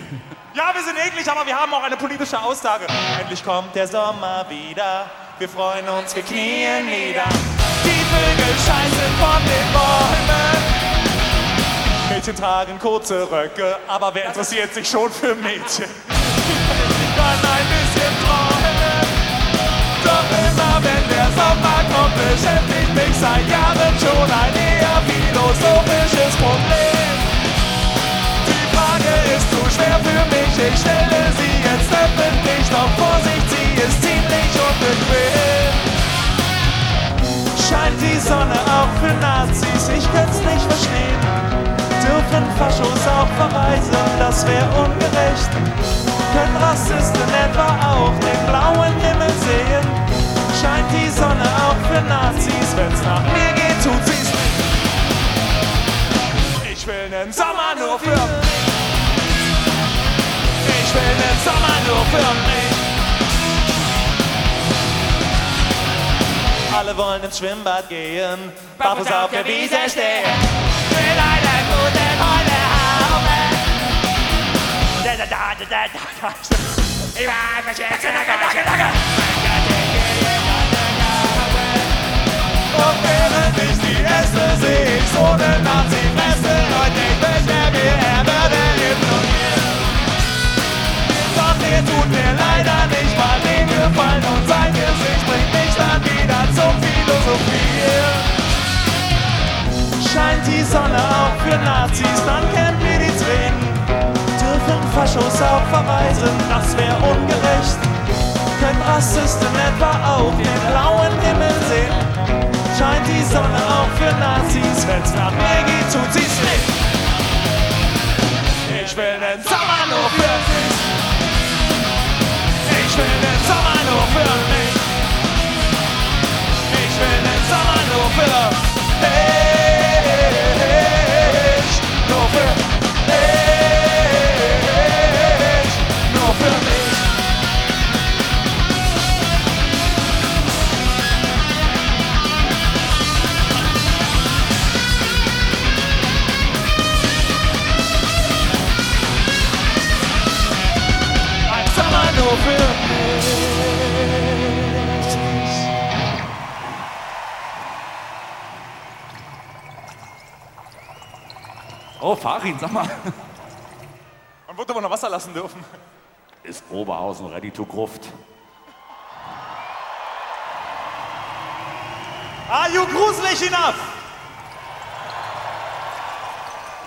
Ja, wir sind eklig, aber wir haben auch eine politische Aussage. Endlich kommt der Sommer wieder, wir freuen uns, wir knien nieder. Die Vögel scheißen von den Bäumen. Mädchen tragen kurze Röcke, aber wer interessiert sich schon für Mädchen? Ich kann ein bisschen träumen, doch immer wenn der Sommer kommt, beschäftigt mich seit Jahren schon ein eher philosophisches Problem. Die Frage ist zu schwer für mich, ich stelle sie jetzt öffentlich, doch Vorsicht, sie ist ziemlich unbequem. Scheint die Sonne auch für Nazis, ich könnte nicht verstehen. Dürfen Faschos auch verreisen, das wäre ungerecht. Können Rassisten etwa auch den blauen Himmel sehen? Scheint die Sonne auch für Nazis, wenn's nach mir geht, tut sie's nicht. Ich will nen Sommer nur für mich. Ich will nen Sommer nur für mich. Alle wollen ins Schwimmbad gehen, barfuß auf der Wiese stehen. Mit einer guten Hundehaube. Ich war verschätzt in der Gacke. Und während ich die esse, seh ich so ne Nazi-Fresse. Und ich wünschte mir, er würde implodieren. Doch ihr tut mir leider nicht mal den Gefallen und sein Gesicht bringt mich dann wieder zum Philosophieren. Scheint die Sonne auch für Nazis, dann kennen wir die Tränen. Dürfen Faschos auch verreisen, das wäre ungerecht. Können Rassisten etwa auch den blauen Himmel sehen? Scheint die Sonne auch für Nazis, wenn's nach mir geht, tut sie's nicht. Ich will den Sommer nur für mich. Ich will den Sommer nur für mich. Ich will den Sommer nur für mich. Nur für mich. Nur für mich. Ein Sommer nur für mich. Oh, Farin, sag mal. Man wird aber noch Wasser lassen dürfen. Ist Oberhausen ready to Gruft? Are you gruselig enough?